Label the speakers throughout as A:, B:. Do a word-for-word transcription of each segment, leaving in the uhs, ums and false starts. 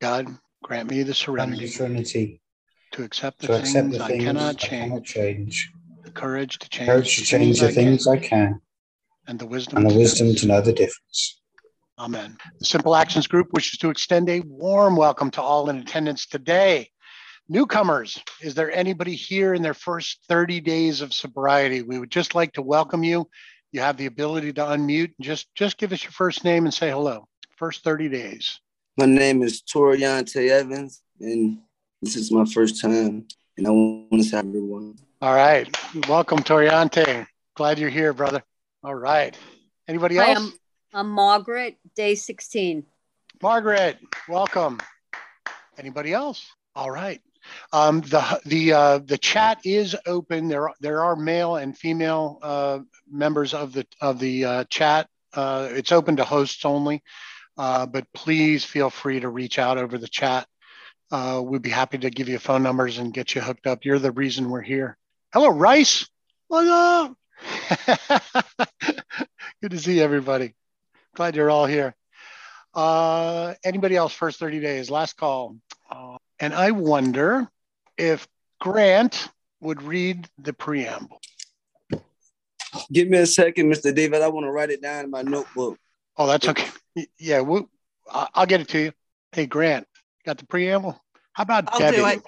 A: God, grant me the
B: and
A: serenity
B: the serenity
A: to accept the
B: to accept
A: things
B: the
A: I
B: things
A: cannot
B: I cannot
A: change,
B: change,
A: the courage to change
B: courage
A: the
B: to change
A: things
B: the
A: I can,
B: things I can,
A: and the wisdom
B: and the
A: to know
B: wisdom
A: the
B: to know the
A: difference.
B: difference.
A: Amen. The Simple Actions Group wishes to extend a warm welcome to all in attendance today. Newcomers, is there anybody here in their first thirty days of sobriety? We would just like to welcome you. You have the ability to unmute and just, just give us your first name and say hello. First thirty days.
C: My name is Toriante Evans, and this is my first time, and I want to say everyone.
A: All right. Welcome, Toriante. Glad you're here, brother. All right. Anybody else?
D: Hi, I'm, I'm Margaret, day sixteen.
A: Margaret, welcome. Anybody else? All right. Um, the the uh, the chat is open. There there are male and female uh, members of the of the uh, chat. Uh, it's open to hosts only, uh, but please feel free to reach out over the chat. Uh, we'd be happy to give you phone numbers and get you hooked up. You're the reason we're here. Hello, Rice. What's up? Good to see everybody. Glad you're all here. Uh, anybody else? First thirty days. Last call. Uh, and I wonder if Grant would read the preamble.
C: Give me a second, Mister David. I want to write it down in my notebook.
A: Oh, that's okay. Yeah, we'll, I'll get it to you. Hey, Grant, got the preamble? How about
E: I'll
A: Debbie?
E: do it.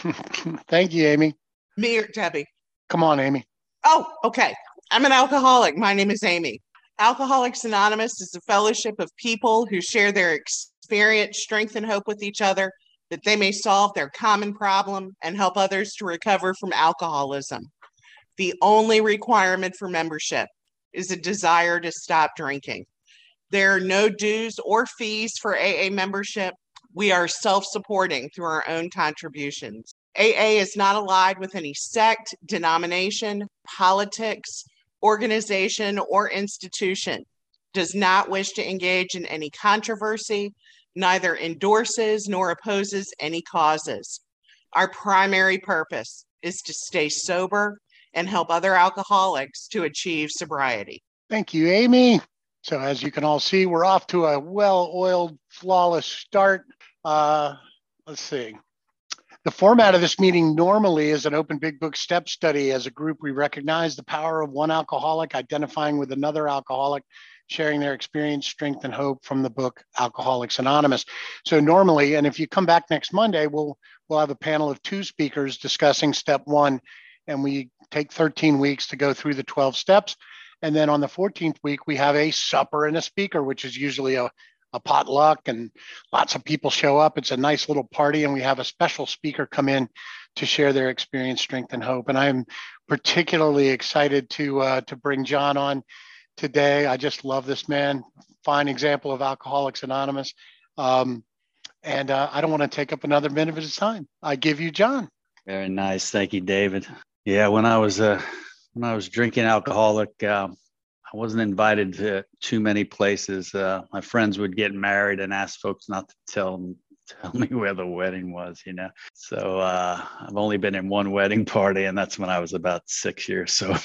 A: Thank you, Amy.
E: Me or Debbie?
A: Come on, Amy.
E: Oh, okay. I'm an alcoholic. My name is Amy. Alcoholics Anonymous is a fellowship of people who share their experience, strength, and hope with each other that they may solve their common problem and help others to recover from alcoholism. The only requirement for membership is a desire to stop drinking. There are no dues or fees for A A membership. We are self-supporting through our own contributions. A A is not allied with any sect, denomination, politics, organization, or institution, does not wish to engage in any controversy, neither endorses nor opposes any causes. Our primary purpose is to stay sober and help other alcoholics to achieve sobriety.
A: Thank you, Amy. So as you can all see, we're off to a well-oiled, flawless start. Uh, let's see. The format of this meeting normally is an open big book step study. As a group, we recognize the power of one alcoholic identifying with another alcoholic, sharing their experience, strength, and hope from the book Alcoholics Anonymous. So normally, and if you come back next Monday, we'll we'll have a panel of two speakers discussing step one, and we take thirteen weeks to go through the twelve steps. And then on the fourteenth week, we have a supper and a speaker, which is usually a a potluck, and lots of people show up. It's a nice little party, and we have a special speaker come in to share their experience, strength, and hope. And I'm particularly excited to uh, to bring John on today. I just love this man. Fine example of Alcoholics Anonymous. Um, and uh, I don't want to take up another minute of his time. I give you John.
F: Very nice. Thank you, David. Yeah, when I was uh, when I was drinking alcoholic, um, I wasn't invited to too many places. Uh, my friends would get married and ask folks not to tell them, tell me where the wedding was, you know. So uh, I've only been in one wedding party, and that's when I was about six years sober.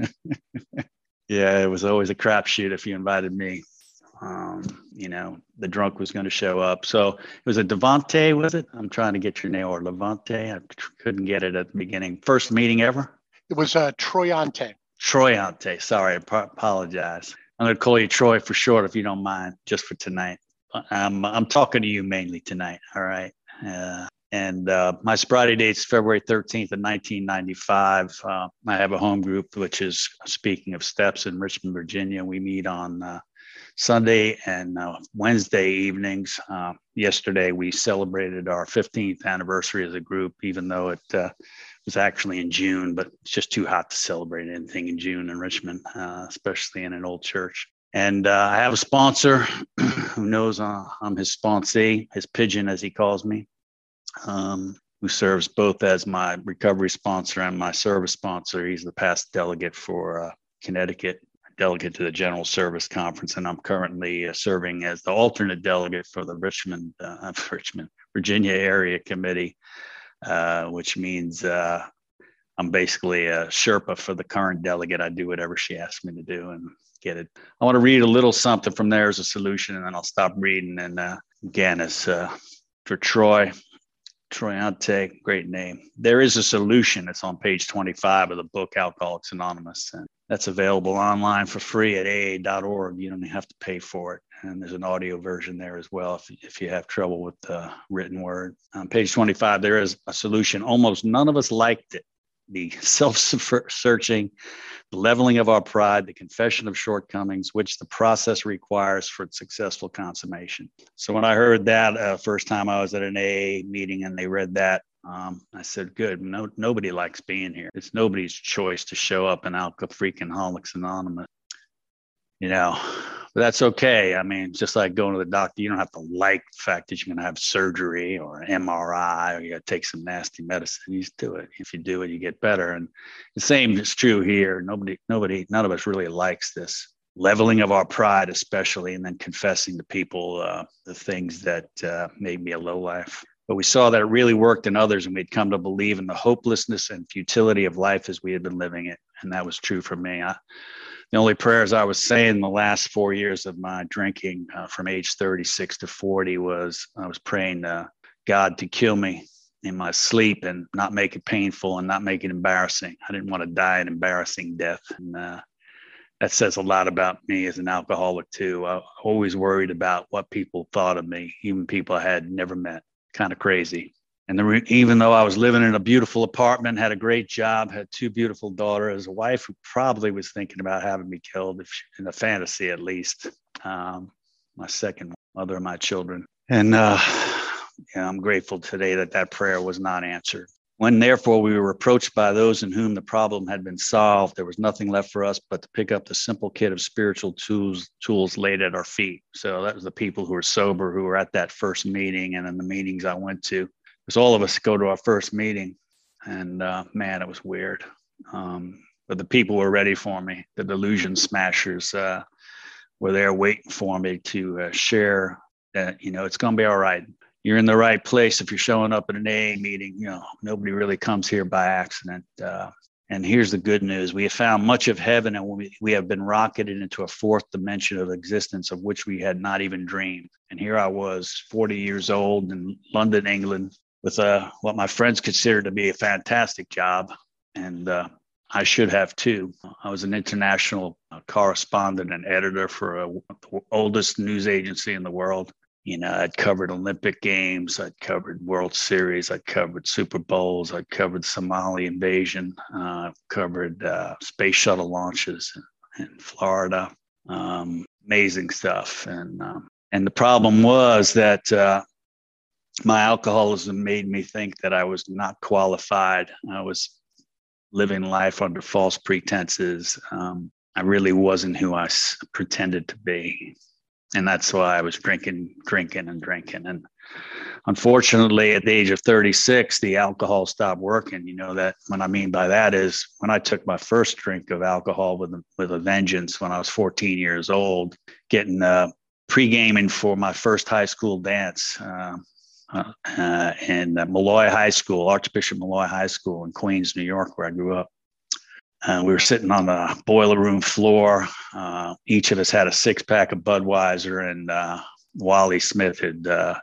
F: Yeah, it was always a crapshoot if you invited me. Um, you know, the drunk was going to show up. So it was a Devante, was it? I'm trying to get your name, or Levante. I couldn't get it at the beginning. First meeting ever?
A: It was uh, Troyante.
F: Troyante. Sorry, I apologize. I'm going to call you Troy for short, if you don't mind, just for tonight. I'm I'm talking to you mainly tonight. All right. Uh, and uh, my sobriety date's February thirteenth of nineteen ninety-five. Uh, I have a home group, which is, speaking of steps, in Richmond, Virginia. We meet on uh, Sunday and uh, Wednesday evenings. Uh, yesterday, we celebrated our fifteenth anniversary as a group, even though it uh, was actually in June, but it's just too hot to celebrate anything in June in Richmond, uh, especially in an old church. And uh, I have a sponsor who knows uh, I'm his sponsee, his pigeon, as he calls me, um, who serves both as my recovery sponsor and my service sponsor. He's the past delegate for uh, Connecticut, delegate to the General Service Conference, and I'm currently uh, serving as the alternate delegate for the Richmond, uh, Richmond, Virginia Area Committee. Uh, which means uh, I'm basically a Sherpa for the current delegate. I do whatever she asks me to do and get it. I want to read a little something from there as a solution, and then I'll stop reading. And uh, again, as uh, for Troy. Troyante, great name. There is a solution. It's on page twenty-five of the book, Alcoholics Anonymous. And that's available online for free at A A dot org. You don't have to pay for it. And there's an audio version there as well if, if you have trouble with the written word. On page twenty-five, there is a solution. Almost none of us liked it. The self-searching, the leveling of our pride, the confession of shortcomings, which the process requires for successful consummation. So when I heard that uh, first time I was at an A A meeting and they read that, um, I said, good, no, nobody likes being here. It's nobody's choice to show up in Alcoholics Anonymous. You know, but that's okay. I mean, just like going to the doctor, you don't have to like the fact that you're going to have surgery or an M R I or you got to take some nasty medicine. You just do it. If you do it, you get better. And the same is true here. Nobody, nobody, none of us really likes this leveling of our pride, especially, and then confessing to people uh, the things that uh, made me a lowlife. But we saw that it really worked in others, and we'd come to believe in the hopelessness and futility of life as we had been living it. And that was true for me. I, The only prayers I was saying the last four years of my drinking uh, from age thirty-six to forty was I was praying uh, God to kill me in my sleep and not make it painful and not make it embarrassing. I didn't want to die an embarrassing death. And uh, that says a lot about me as an alcoholic too. I always worried about what people thought of me, even people I had never met. Kind of crazy. And the re- even though I was living in a beautiful apartment, had a great job, had two beautiful daughters, a wife who probably was thinking about having me killed, if she, in a fantasy at least, um, my second mother of my children. And uh, yeah, I'm grateful today that that prayer was not answered. When therefore we were approached by those in whom the problem had been solved, there was nothing left for us but to pick up the simple kit of spiritual tools tools laid at our feet. So that was the people who were sober, who were at that first meeting and in the meetings I went to. Because all of us go to our first meeting, and uh, man, it was weird. Um, but the people were ready for me. The delusion smashers uh, were there waiting for me to uh, share that, you know, it's going to be all right. You're in the right place if you're showing up at an A A meeting. You know, nobody really comes here by accident. Uh, and here's the good news. We have found much of heaven, and we, we have been rocketed into a fourth dimension of existence of which we had not even dreamed. And here I was, forty years old in London, England, with uh, what my friends considered to be a fantastic job. And uh, I should have too. I was an international uh, correspondent and editor for a, the oldest news agency in the world. You know, I'd covered Olympic Games, I'd covered World Series, I'd covered Super Bowls, I'd covered Somali invasion, uh, covered uh, space shuttle launches in, in Florida. Um, amazing stuff. And, um, and the problem was that uh, my alcoholism made me think that I was not qualified. I was living life under false pretenses. Um, I really wasn't who I s- pretended to be. And that's why I was drinking, drinking, and drinking. And unfortunately, at the age of thirty-six, the alcohol stopped working. You know, that what I mean by that is when I took my first drink of alcohol with a, with a vengeance when I was fourteen years old, getting uh, pre-gaming for my first high school dance uh, uh, uh, in uh, Malloy High School, Archbishop Malloy High School in Queens, New York, where I grew up. Uh, we were sitting on the boiler room floor. Uh, each of us had a six pack of Budweiser, and uh, Wally Smith had uh,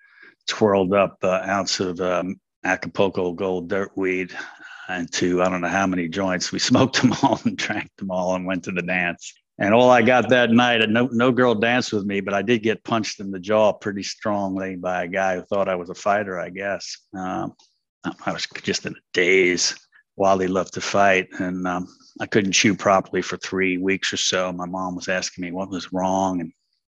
F: twirled up an ounce of um, Acapulco Gold dirt weed into I don't know how many joints. We smoked them all and drank them all and went to the dance. And all I got that night, and no, no girl danced with me, but I did get punched in the jaw pretty strongly by a guy who thought I was a fighter, I guess. Um, I was just in a daze. Wally loved to fight, and um, I couldn't chew properly for three weeks or so. My mom was asking me what was wrong, and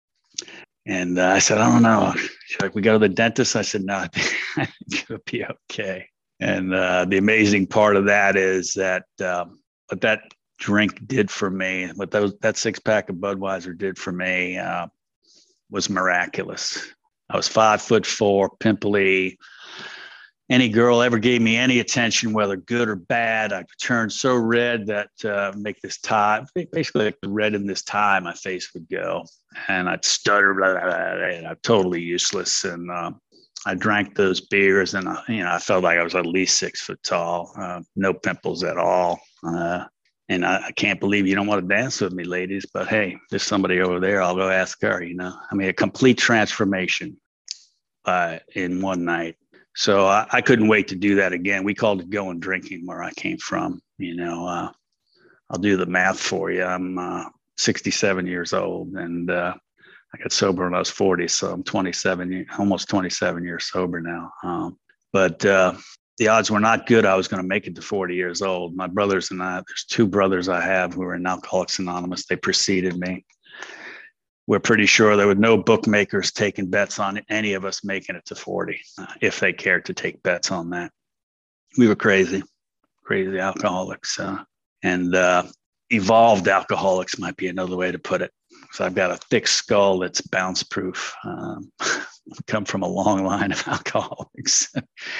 F: and uh, I said, I don't know. She's like, we go to the dentist? I said, no, I think, I think it'll be okay. And uh, the amazing part of that is that um, what that drink did for me, what those, that six pack of Budweiser did for me uh, was miraculous. I was five foot four, pimply. Any girl ever gave me any attention, whether good or bad, I could turn so red that uh, make this tie, basically like the red in this tie, my face would go. And I'd stutter, blah, blah, blah, and I'm totally useless. And uh, I drank those beers, and uh, you know, I felt like I was at least six foot tall, uh, no pimples at all. Uh, and I, I can't believe you don't want to dance with me, ladies. But hey, there's somebody over there. I'll go ask her, you know. I mean, a complete transformation. uh, in one night. So I, I couldn't wait to do that again. We called it going drinking where I came from. You know, uh, I'll do the math for you. I'm uh, sixty-seven years old, and uh, I got sober when I was forty. So I'm twenty-seven, almost twenty-seven years sober now. Um, but uh, the odds were not good I was going to make it to forty years old. My brothers and I, there's two brothers I have who are in Alcoholics Anonymous. They preceded me. We're pretty sure there were no bookmakers taking bets on any of us making it to forty, uh, if they cared to take bets on that. We were crazy, crazy alcoholics. Uh, and uh, evolved alcoholics might be another way to put it. So I've got a thick skull that's bounce proof. Um, I've come from a long line of alcoholics.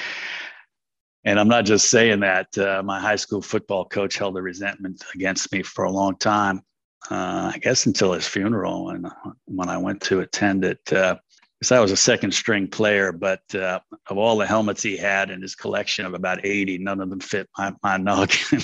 F: And I'm not just saying that. Uh, my high school football coach held a resentment against me for a long time. Uh, I guess until his funeral, and when I went to attend it, uh, because I was a second string player, but uh, of all the helmets he had in his collection of about eighty, none of them fit my, my noggin.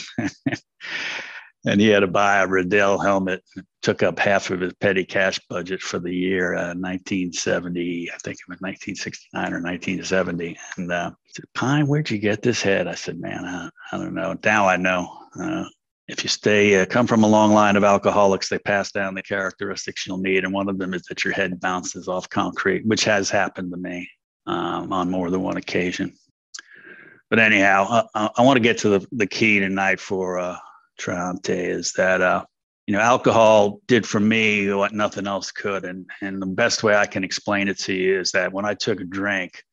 F: And he had to buy a Riddell helmet. It took up half of his petty cash budget for the year, uh, nineteen seventy, I think it was nineteen sixty-nine or nineteen seventy. And uh, he said, Pine, where'd you get this head? I said, man, I, I don't know. Now I know. Uh, If you stay, uh, come from a long line of alcoholics, they pass down the characteristics you'll need. And one of them is that your head bounces off concrete, which has happened to me um, on more than one occasion. But anyhow, I, I want to get to the, the key tonight for uh, Triante is that, uh, you know, alcohol did for me what nothing else could. And, and the best way I can explain it to you is that when I took a drink,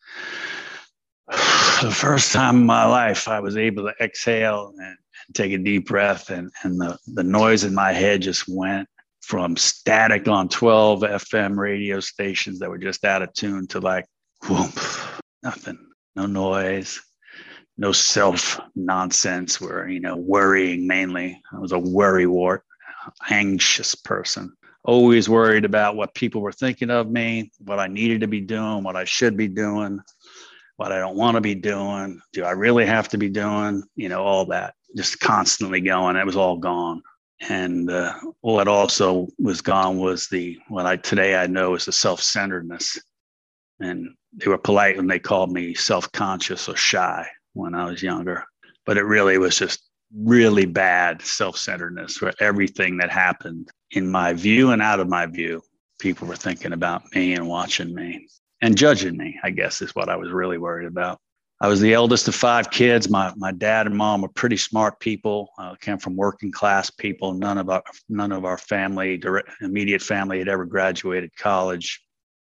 F: the first time in my life, I was able to exhale and take a deep breath, and, and the, the noise in my head just went from static on twelve F M radio stations that were just out of tune to like, whoop, nothing, no noise, no self nonsense where, you know, worrying mainly. I was a worrywart, anxious person, always worried about what people were thinking of me, what I needed to be doing, what I should be doing, what I don't want to be doing. Do I really have to be doing, you know, all that. Just constantly going. It was all gone. And uh, what also was gone was the, what I today I know is the self-centeredness. And they were polite when they called me self-conscious or shy when I was younger. But it really was just really bad self-centeredness where everything that happened in my view and out of my view, people were thinking about me and watching me and judging me, I guess is what I was really worried about. I was the eldest of five kids. My my dad and mom were pretty smart people. Uh, came from working class people. None of our none of our family, direct, immediate family, had ever graduated college.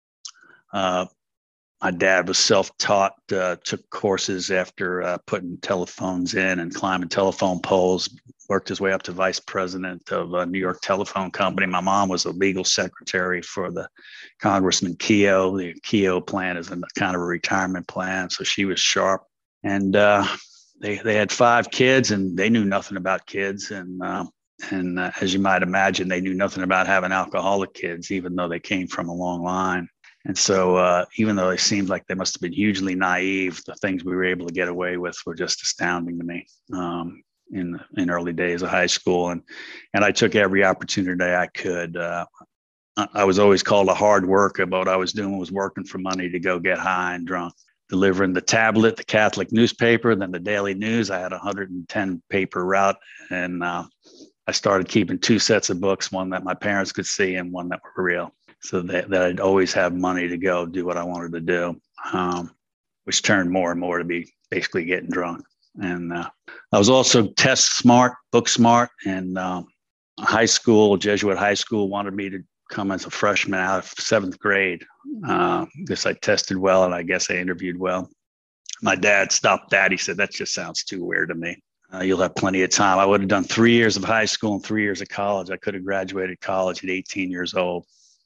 F: Uh, my dad was self-taught. Uh, took courses after uh, putting telephones in and climbing telephone poles. Worked his way up to vice president of a New York Telephone Company. My mom was a legal secretary for the Congressman Keogh. The Keogh plan is a kind of a retirement plan, so she was sharp. And uh, they they had five kids, and they knew nothing about kids. And uh, and uh, as you might imagine, they knew nothing about having alcoholic kids, even though they came from a long line. And so uh, even though they seemed like they must have been hugely naive, the things we were able to get away with were just astounding to me. Um, in in early days of high school. And and I took every opportunity I could. Uh, I was always called a hard worker, but what I was doing was working for money to go get high and drunk. Delivering the tablet, the Catholic newspaper, then the Daily News. I had a one hundred ten paper route, and uh, I started keeping two sets of books, one that my parents could see and one that were real, so that, that I'd always have money to go do what I wanted to do, um, which turned more and more to be basically getting drunk. And uh, I was also test smart, book smart, and um, high school, Jesuit high school wanted me to come as a freshman out of seventh grade. Uh, because I tested well, and I guess I interviewed well. My dad stopped that. He said, that just sounds too weird to me. Uh, you'll have plenty of time. I would have done three years of high school and three years of college. I could have graduated college at eighteen years old.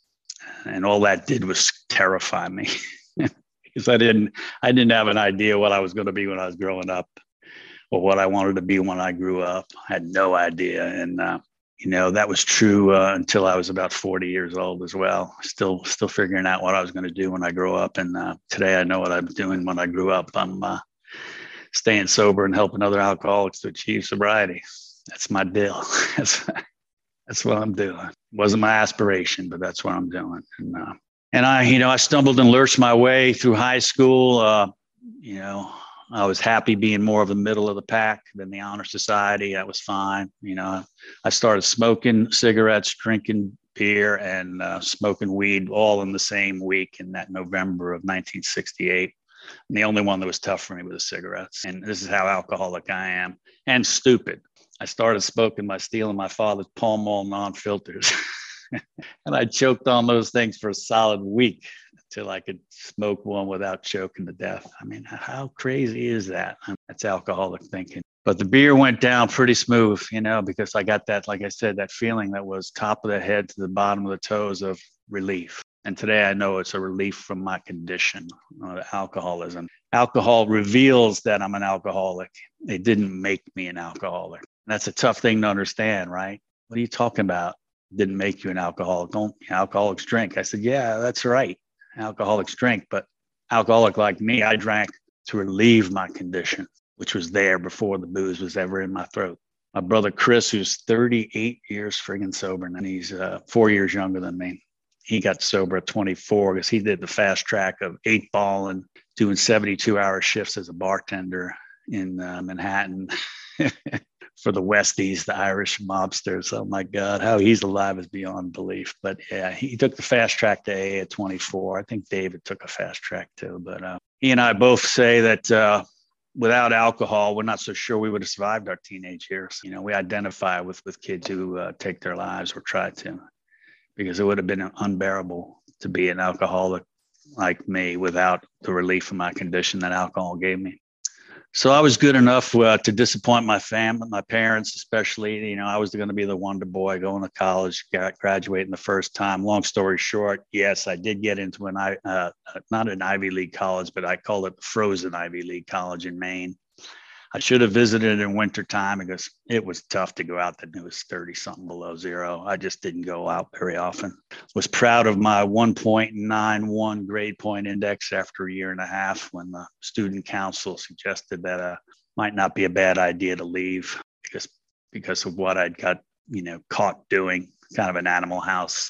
F: And all that did was terrify me because I didn't, I didn't have an idea what I was going to be when I was growing up, or what I wanted to be when I grew up. I had no idea. And, uh, you know, that was true uh, until I was about forty years old as well. Still, still figuring out what I was going to do when I grow up. And uh, today I know what I'm doing when I grew up. I'm uh, staying sober and helping other alcoholics to achieve sobriety. That's my deal. that's, that's what I'm doing. It wasn't my aspiration, but that's what I'm doing. And, uh, And I, you know, I stumbled and lurched my way through high school. Uh, you know, I was happy being more of the middle of the pack than the honor society. That was fine. You know, I started smoking cigarettes, drinking beer, and uh, smoking weed all in the same week in that November of nineteen sixty-eight. And the only one that was tough for me was the cigarettes. And this is how alcoholic I am, and stupid. I started smoking by stealing my father's Pall Mall non-filters. And I choked on those things for a solid week until I could smoke one without choking to death. I mean, how crazy is that? I mean, that's alcoholic thinking. But the beer went down pretty smooth, you know, because I got that, like I said, that feeling that was top of the head to the bottom of the toes of relief. And today I know it's a relief from my condition, uh, alcoholism. Alcohol reveals that I'm an alcoholic. It didn't make me an alcoholic. That's a tough thing to understand, right? What are you talking about? Didn't make you an alcoholic. Don't alcoholics drink? I said, yeah, that's right. Alcoholics drink, but alcoholic like me, I drank to relieve my condition, which was there before the booze was ever in my throat. My brother Chris, who's thirty-eight years friggin' sober, and he's uh, four years younger than me. He got sober at twenty-four because he did the fast track of eight ball and doing seventy-two hour shifts as a bartender in uh, Manhattan. For the Westies, the Irish mobsters. Oh my God, how he's alive is beyond belief. But yeah, he took the fast track to A A at twenty-four. I think David took a fast track too. But uh, he and I both say that uh, without alcohol, we're not so sure we would have survived our teenage years. You know, we identify with with kids who uh, take their lives or try to, because it would have been unbearable to be an alcoholic like me without the relief of my condition that alcohol gave me. So I was good enough uh, to disappoint my family, my parents, especially. You know, I was going to be the wonder boy going to college, got graduating the first time. Long story short, yes, I did get into an, uh, not an Ivy League college, but I call it the frozen Ivy League college in Maine. I should have visited in wintertime because it was tough to go out. That it was thirty something below zero. I just didn't go out very often. Was proud of my one point nine one grade point index after a year and a half when the student council suggested that uh might not be a bad idea to leave because because of what I'd got, you know, caught doing, kind of an Animal House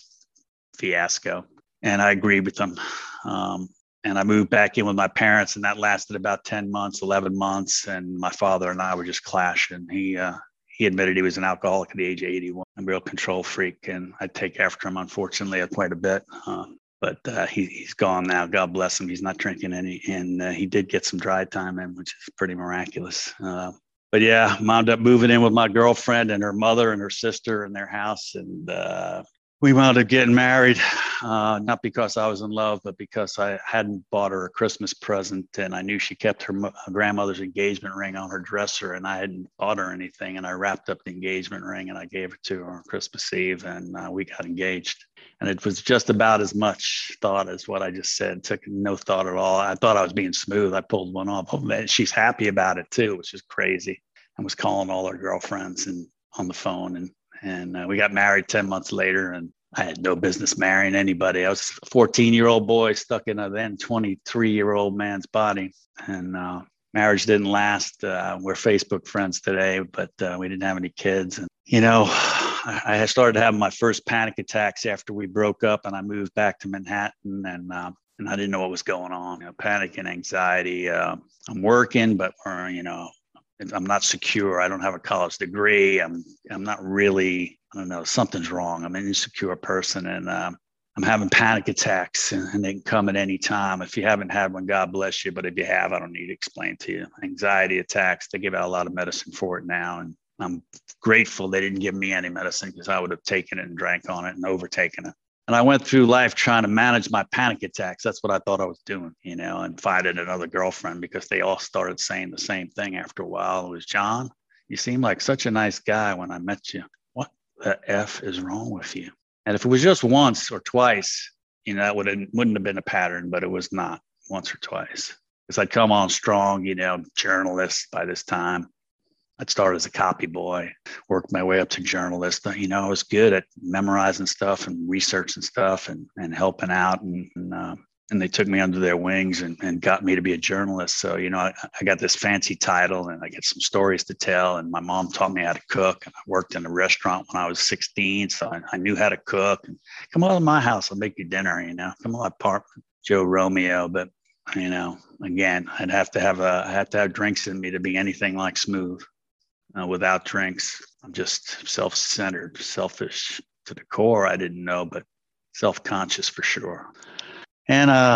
F: fiasco. And I agreed with them. Um, And I moved back in with my parents, and that lasted about ten months, eleven months. And my father and I were just clashing. He uh, he admitted he was an alcoholic at the age of eighty-one, a real control freak. And I take after him, unfortunately, quite a bit. Uh, but uh, he, he's gone now. God bless him. He's not drinking any. And uh, he did get some dry time in, which is pretty miraculous. Uh, but yeah, wound up moving in with my girlfriend and her mother and her sister in their house. And uh, we wound up getting married, uh, not because I was in love, but because I hadn't bought her a Christmas present, and I knew she kept her, her grandmother's engagement ring on her dresser, and I hadn't bought her anything. And I wrapped up the engagement ring and I gave it to her on Christmas Eve, and uh, we got engaged. And it was just about as much thought as what I just said. Took no thought at all. I thought I was being smooth. I pulled one off. Oh, man, she's happy about it too, which is crazy. I was calling all her girlfriends and on the phone, and And uh, we got married ten months later, and I had no business marrying anybody. I was a fourteen-year-old boy stuck in a then twenty-three-year-old man's body. And uh, marriage didn't last. Uh, we're Facebook friends today, but uh, we didn't have any kids. And, you know, I started having my first panic attacks after we broke up, and I moved back to Manhattan, and uh, and I didn't know what was going on. You know, panic and anxiety. Uh, I'm working, but, uh, you know, I'm not secure. I don't have a college degree. I'm I'm not really, I don't know, something's wrong. I'm an insecure person, and um, I'm having panic attacks, and, and they can come at any time. If you haven't had one, God bless you. But if you have, I don't need to explain to you. Anxiety attacks, they give out a lot of medicine for it now. And I'm grateful they didn't give me any medicine, because I would have taken it and drank on it and overtaken it. And I went through life trying to manage my panic attacks. That's what I thought I was doing, you know, and finding another girlfriend, because they all started saying the same thing after a while. It was, John, you seem like such a nice guy when I met you. What the F is wrong with you? And if it was just once or twice, you know, that would have, wouldn't have been a pattern, but it was not once or twice. Because I'd come on strong, you know, journalist by this time. I'd started as a copy boy, worked my way up to journalist. You know, I was good at memorizing stuff and researching stuff and, and helping out. And, and, uh, and they took me under their wings and, and got me to be a journalist. So, you know, I, I got this fancy title and I get some stories to tell. And my mom taught me how to cook. And I worked in a restaurant when I was sixteen. So I, I knew how to cook. And come over to my house, I'll make you dinner, you know, come to my apartment, Joe Romeo. But, you know, again, I'd have to have a, I have to have drinks in me to be anything like Smooth. Uh, without drinks, I'm just self-centered, selfish to the core. I didn't know, but self-conscious for sure. And uh,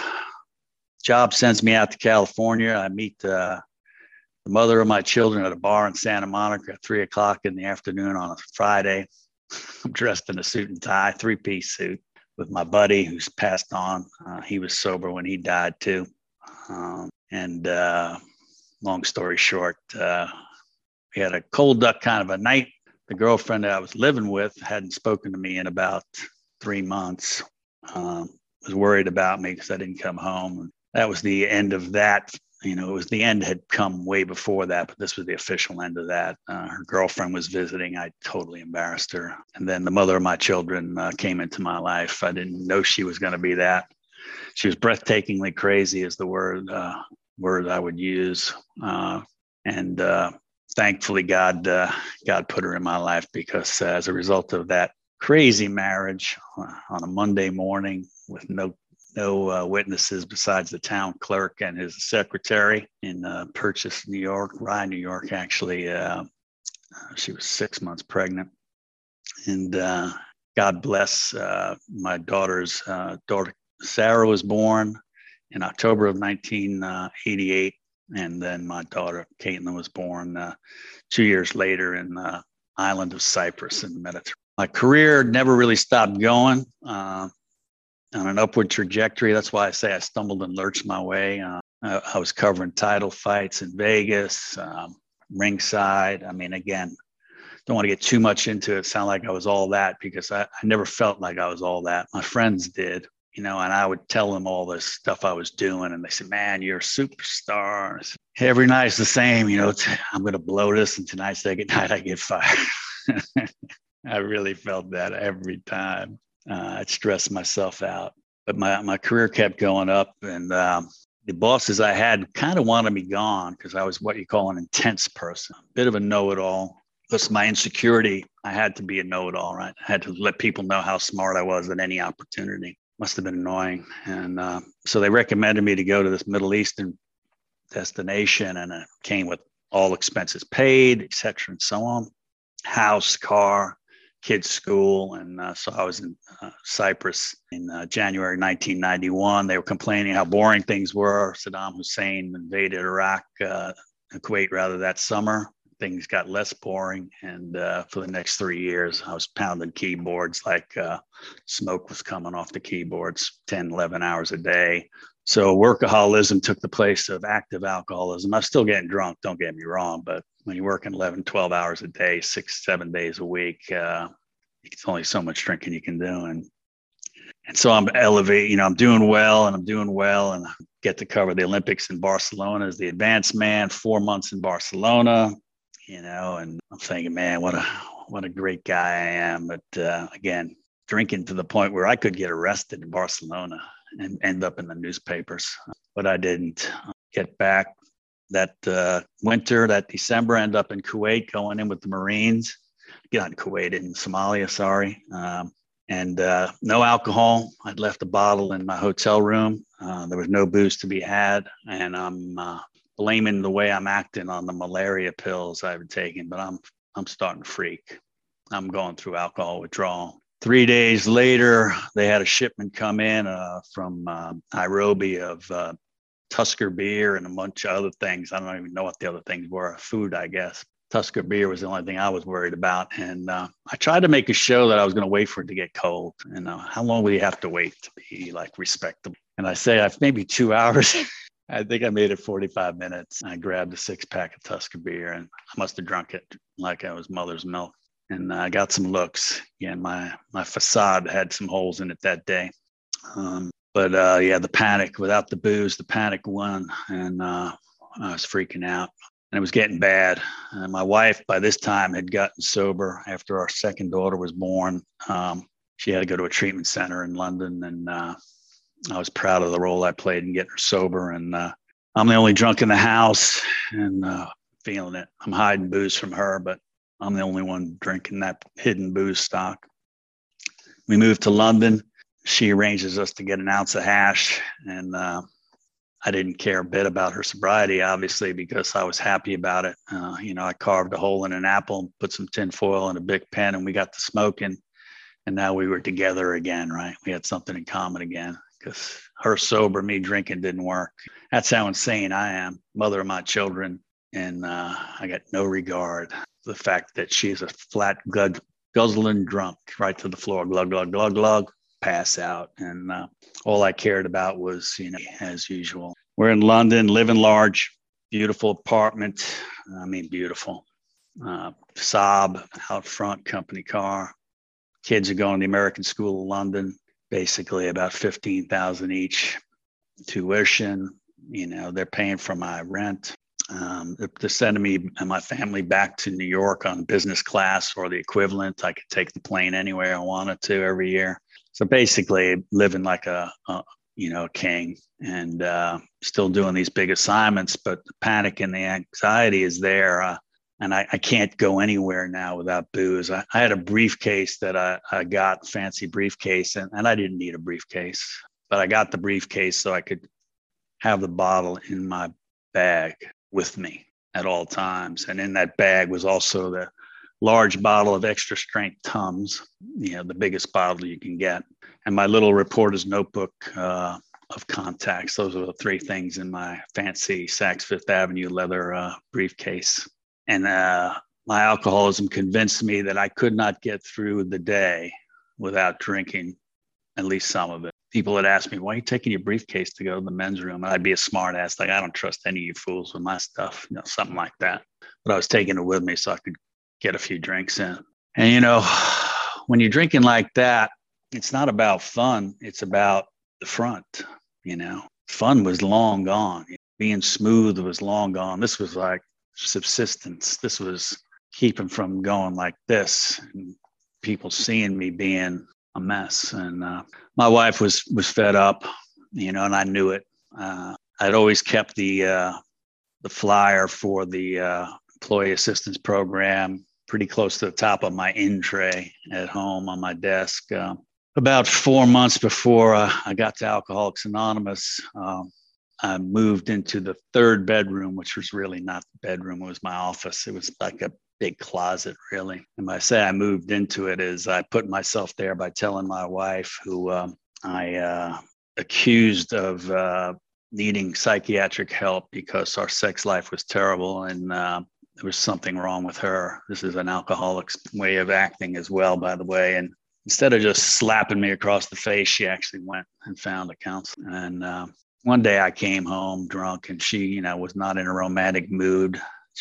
F: job sends me out to California. I meet uh, the mother of my children at a bar in Santa Monica at three o'clock in the afternoon on a Friday. I'm dressed in a suit and tie, three-piece suit, with my buddy who's passed on. Uh, he was sober when he died too. Um, and uh, long story short, uh, we had a cold duck kind of a night. The girlfriend that I was living with hadn't spoken to me in about three months. Um, was worried about me because I didn't come home. And that was the end of that. You know, it was the end had come way before that, but this was the official end of that. Uh, her girlfriend was visiting. I totally embarrassed her. And then the mother of my children uh, came into my life. I didn't know she was going to be that. She was breathtakingly crazy is the word, uh, word I would use. Uh, and uh, thankfully, God, uh, God put her in my life because uh, as a result of that crazy marriage uh, on a Monday morning with no no uh, witnesses besides the town clerk and his secretary in uh, Purchase, New York, Rye, New York. Actually, uh, she was six months pregnant, and uh, God bless uh, my daughter's uh, daughter. Sarah was born in October of nineteen eighty-eight, and then my daughter Caitlin was born uh, two years later in the island of Cyprus in the Mediterranean. My career never really stopped going. Uh, on an upward trajectory. That's why I say I stumbled and lurched my way. Uh, I, I was covering title fights in Vegas, um, ringside. I mean, again, don't want to get too much into it. Sound like I was all that because I, I never felt like I was all that. My friends did, you know, and I would tell them all this stuff I was doing. And they said, man, you're a superstar. Said, hey, every night's the same, you know, t- I'm going to blow this. And tonight's the second night I get fired. I really felt that every time. Uh, I'd stress myself out, but my, my career kept going up, and um, the bosses I had kind of wanted me gone because I was what you call an intense person, a bit of a know-it-all. Plus my insecurity, I had to be a know-it-all, right? I had to let people know how smart I was at any opportunity. Must have been annoying. And uh, so they recommended me to go to this Middle Eastern destination, and it came with all expenses paid, et cetera, and so on. House, car, kids' school. And uh, so I was in uh, Cyprus in uh, January nineteen ninety-one. They were complaining how boring things were. Saddam Hussein invaded Iraq, uh, Kuwait rather, that summer. Things got less boring. And uh, for the next three years, I was pounding keyboards like uh, smoke was coming off the keyboards ten, eleven hours a day. So workaholism took the place of active alcoholism. I was still getting drunk, don't get me wrong, but when you're working eleven, twelve hours a day, six, seven days a week, uh, it's only so much drinking you can do. And and so I'm elevating, you know, I'm doing well and I'm doing well and I get to cover the Olympics in Barcelona as the advanced man, four months in Barcelona, you know, and I'm thinking, man, what a what a great guy I am. But uh, again, drinking to the point where I could get arrested in Barcelona and end up in the newspapers. But I didn't. Get back that uh, winter, that December, end up in Kuwait, going in with the Marines. Get out in Kuwait, in Somalia, sorry. Um, and uh, no alcohol. I'd left a bottle in my hotel room. Uh, there was no booze to be had. And I'm uh, blaming the way I'm acting on the malaria pills I've taken, but I'm I'm starting to freak. I'm going through alcohol withdrawal. Three days later, they had a shipment come in uh, from uh, Nairobi of uh, Tusker beer and a bunch of other things. I don't even know what the other things were. Food, I guess. Tusker beer was the only thing I was worried about. And uh, I tried to make a show that I was going to wait for it to get cold. And uh, how long would you have to wait to be like respectable? And I say I've maybe two hours. I think I made it forty-five minutes. I grabbed a six pack of Tusker beer and I must have drunk it like I was mother's milk. And I got some looks. Yeah, my my facade had some holes in it that day. Um, but uh, yeah, the panic, without the booze, the panic won. And uh, I was freaking out. And it was getting bad. And my wife, by this time, had gotten sober after our second daughter was born. Um, she had to go to a treatment center in London. And uh, I was proud of the role I played in getting her sober. And uh, I'm the only drunk in the house and uh, feeling it. I'm hiding booze from her, but I'm the only one drinking that hidden booze stock. We moved to London. She arranges us to get an ounce of hash. And uh, I didn't care a bit about her sobriety, obviously, because I was happy about it. Uh, you know, I carved a hole in an apple, put some tin foil in a big pen, and we got to smoking. And now we were together again, right? We had something in common again, because her sober, me drinking didn't work. That's how insane I am, mother of my children. And uh, I got no regard for the fact that she's a flat glug, guzzling drunk right to the floor, glug, glug, glug, glug, pass out. And uh, all I cared about was, you know, as usual. We're in London, living large, beautiful apartment. I mean, beautiful. Uh, Saab out front, company car. Kids are going to the American School of London, basically about fifteen thousand each. Tuition, you know, they're paying for my rent. Um, they're sending me and my family back to New York on business class or the equivalent. I could take the plane anywhere I wanted to every year. So basically living like a, a you know, a king, and uh, still doing these big assignments, but the panic and the anxiety is there. Uh, And I, I can't go anywhere now without booze. I, I had a briefcase that I, I got, fancy briefcase, and, and I didn't need a briefcase, but I got the briefcase so I could have the bottle in my bag with me at all times. And in that bag was also the large bottle of extra strength Tums, you know, the biggest bottle you can get, and my little reporter's notebook uh, of contacts. Those are the three things in my fancy Saks Fifth Avenue leather uh, briefcase. And uh, my alcoholism convinced me that I could not get through the day without drinking at least some of it. People would ask me, why are you taking your briefcase to go to the men's room? And I'd be a smart ass, like, I don't trust any of you fools with my stuff, you know, something like that. But I was taking it with me so I could get a few drinks in. And, you know, when you're drinking like that, it's not about fun. It's about the front, you know. Fun was long gone. Being smooth was long gone. This was like subsistence. This was keeping from going like this, and people seeing me being a mess. And uh, my wife was was fed up, you know, and I knew it. Uh, I'd always kept the uh, the flyer for the uh, employee assistance program pretty close to the top of my in tray at home on my desk. Uh, about four months before uh, I got to Alcoholics Anonymous, um, I moved into the third bedroom, which was really not the bedroom. It was my office. It was like a big closet, really. And when I say I moved into it, is I put myself there by telling my wife, who um, I uh, accused of uh, needing psychiatric help because our sex life was terrible, and uh, there was something wrong with her. This is an alcoholic's way of acting as well, by the way. And instead of just slapping me across the face, she actually went and found a counselor. And uh, one day I came home drunk, and she, you know, was not in a romantic mood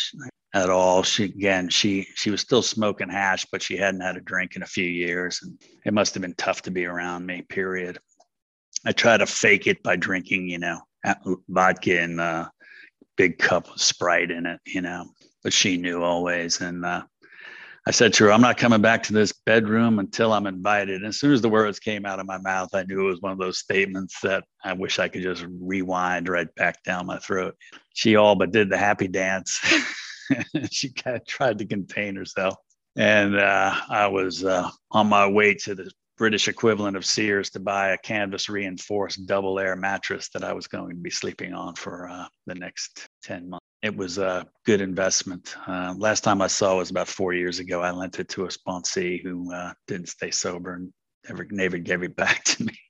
F: at all. She, again, she, she was still smoking hash, but she hadn't had a drink in a few years. And it must've been tough to be around me, period. I tried to fake it by drinking, you know, vodka and a big cup of Sprite in it, you know, but she knew always. And uh, I said to her, I'm not coming back to this bedroom until I'm invited. And as soon as the words came out of my mouth, I knew it was one of those statements that I wish I could just rewind right back down my throat. She all but did the happy dance. She kind of tried to contain herself. And uh, I was uh, on my way to the British equivalent of Sears to buy a canvas reinforced double air mattress that I was going to be sleeping on for uh, the next ten months. It was a good investment. Uh, last time I saw it was about four years ago. I lent it to a sponsee who uh, didn't stay sober and never, never gave it back to me.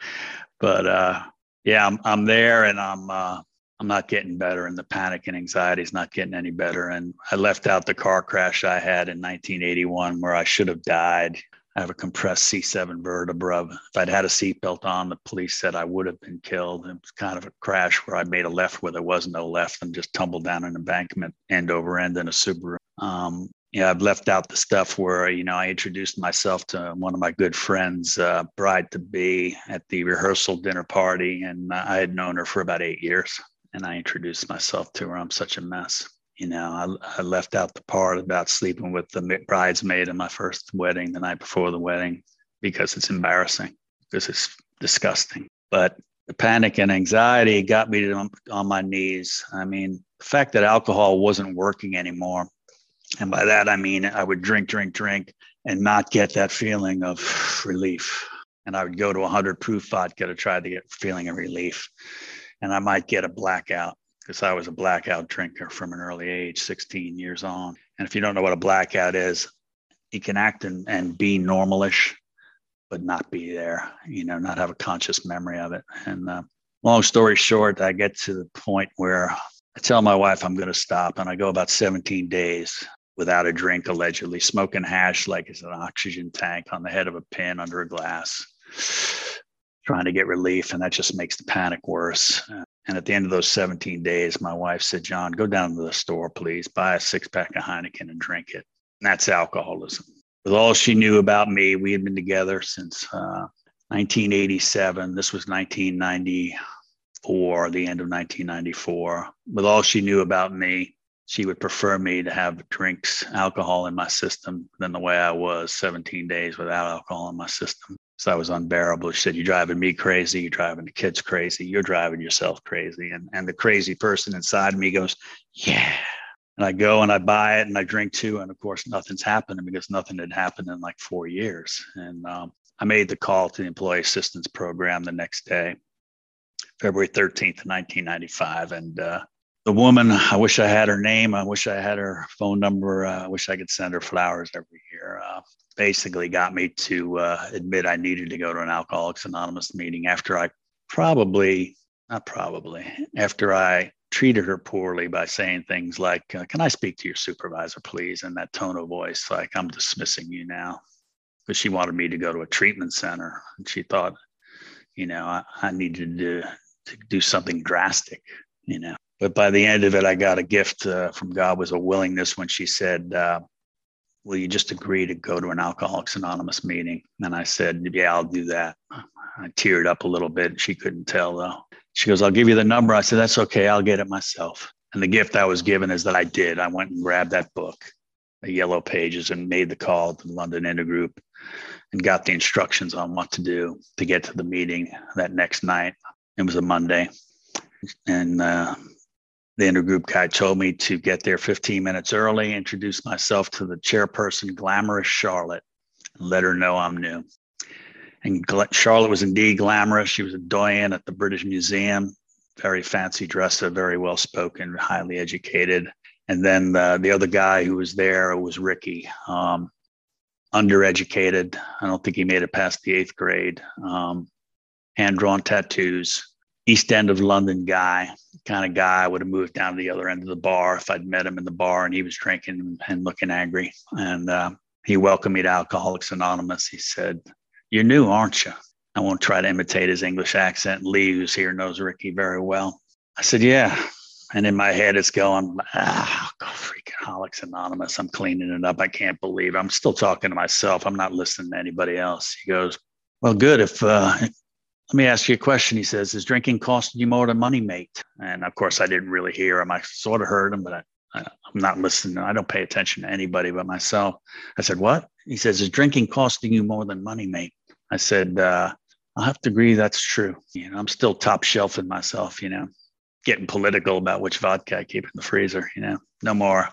F: But uh, yeah, I'm, I'm there, and I'm uh, I'm not getting better, and the panic and anxiety is not getting any better. And I left out the car crash I had in nineteen eighty-one where I should have died. I have a compressed C seven vertebra. If I'd had a seatbelt on, the police said I would have been killed. It was kind of a crash where I made a left where there was no left and just tumbled down an embankment end over end in a Subaru. Um, yeah, I've left out the stuff where, you know, I introduced myself to one of my good friends, uh, bride-to-be, at the rehearsal dinner party. And I had known her for about eight years. And I introduced myself to her. I'm such a mess. You know, I, I left out the part about sleeping with the bridesmaid in my first wedding the night before the wedding because it's embarrassing, because it's disgusting. But the panic and anxiety got me to, on my knees. I mean, the fact that alcohol wasn't working anymore. And by that, I mean, I would drink, drink, drink and not get that feeling of relief. And I would go to one hundred proof vodka to try to get feeling of relief. And I might get a blackout because I was a blackout drinker from an early age, sixteen years on. And if you don't know what a blackout is, you can act and, and be normalish, but not be there, you know, not have a conscious memory of it. And uh, long story short, I get to the point where I tell my wife I'm going to stop, and I go about seventeen days without a drink, allegedly smoking hash like it's an oxygen tank on the head of a pin under a glass, trying to get relief. And that just makes the panic worse. And at the end of those seventeen days, my wife said, John, go down to the store, please, buy a six pack of Heineken and drink it. And that's alcoholism. With all she knew about me, we had been together since uh, nineteen eighty-seven. This was nineteen ninety-four, the end of nineteen ninety-four. With all she knew about me, she would prefer me to have drinks, alcohol in my system than the way I was seventeen days without alcohol in my system. So that was unbearable. She said, you're driving me crazy. You're driving the kids crazy. You're driving yourself crazy. And, and the crazy person inside me goes, yeah. And I go and I buy it and I drink too. And of course, nothing's happening because nothing had happened in like four years. And um, I made the call to the Employee Assistance Program the next day, February thirteenth, nineteen ninety-five. And uh, the woman, I wish I had her name. I wish I had her phone number. Uh, I wish I could send her flowers every year. Uh, basically got me to uh, admit I needed to go to an Alcoholics Anonymous meeting after I probably, not probably, after I treated her poorly by saying things like, uh, can I speak to your supervisor, please? And that tone of voice, like, I'm dismissing you now. Because she wanted me to go to a treatment center. And she thought, you know, I, I needed to, to do something drastic, you know. But by the end of it, I got a gift uh, from God, was a willingness when she said, uh, will you just agree to go to an Alcoholics Anonymous meeting? And I said, yeah, I'll do that. I teared up a little bit. She couldn't tell though. She goes, I'll give you the number. I said, that's okay. I'll get it myself. And the gift I was given is that I did. I went and grabbed that book, the Yellow Pages, and made the call to the London Intergroup and got the instructions on what to do to get to the meeting that next night. It was a Monday. And uh, the intergroup guy told me to get there fifteen minutes early, introduce myself to the chairperson, Glamorous Charlotte, and let her know I'm new. And Charlotte was indeed glamorous. She was a doyen at the British Museum, very fancy dresser, very well spoken, highly educated. And then uh, the other guy who was there was Ricky, um, undereducated. I don't think he made it past the eighth grade. Um, hand-drawn tattoos, East End of London guy, kind of guy I would have moved down to the other end of the bar if I'd met him in the bar and he was drinking and looking angry. And uh, he welcomed me to Alcoholics Anonymous. He said, you're new, aren't you? I won't try to imitate his English accent. Lee, who's here, knows Ricky very well. I said, yeah. And in my head, it's going, ah, go Freakaholics Anonymous. I'm cleaning it up. I can't believe it. I'm still talking to myself. I'm not listening to anybody else. He goes, well, good. If uh, let me ask you a question. He says, is drinking costing you more than money, mate? And of course, I didn't really hear him. I sort of heard him, but I, I, I'm not listening. I don't pay attention to anybody but myself. I said, what? He says, is drinking costing you more than money, mate? I said, uh, I'll have to agree that's true. You know, I'm still top shelfing myself, you know, getting political about which vodka I keep in the freezer, you know, no more,